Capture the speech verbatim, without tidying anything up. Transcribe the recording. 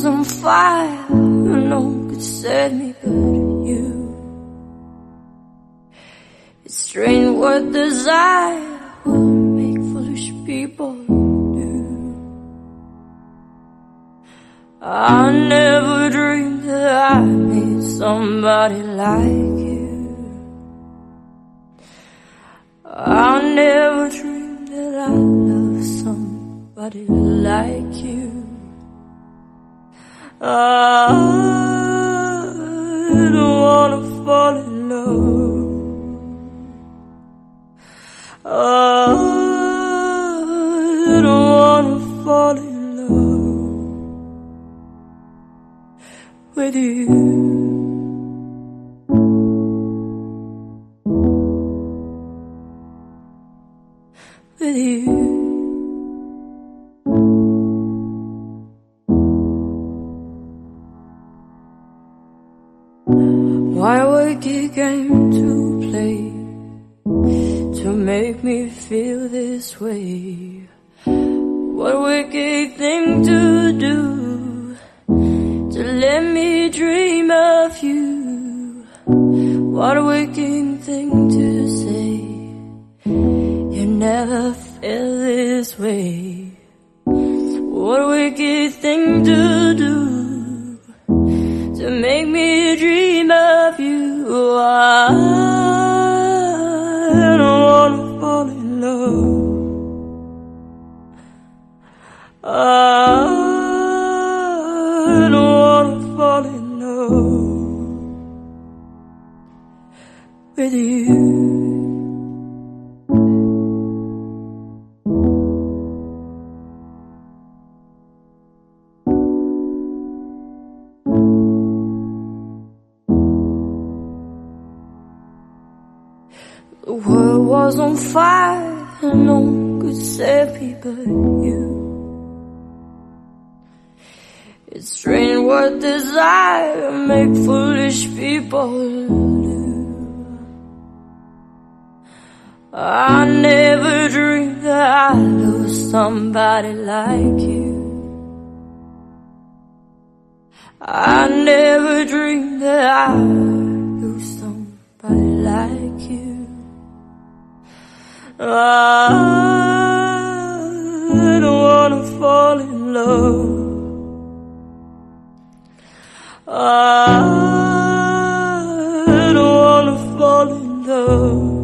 was on fire, no one could save me but you. It's strange what desire would make foolish people do. I never dreamed that I'd meet somebody like you. I never dreamed that I'd love somebody like you. I don't wanna fall in love. I don't wanna fall in love with you. With you. Why wicked game to play to make me feel this way? What wicked thing to do to let me dream of you? What a wicked thing to say, you never felt this way. What a wicked thing to do to make me dream of you. I don't wanna fall in love. I don't wanna fall in love with you. The world was on fire and no one could save me but you. It's strange what desire make foolish people do. I never dreamed that I'd lose somebody like you. I never dreamed that I'd lose somebody like you. I don't wanna fall in love. I don't wanna fall in love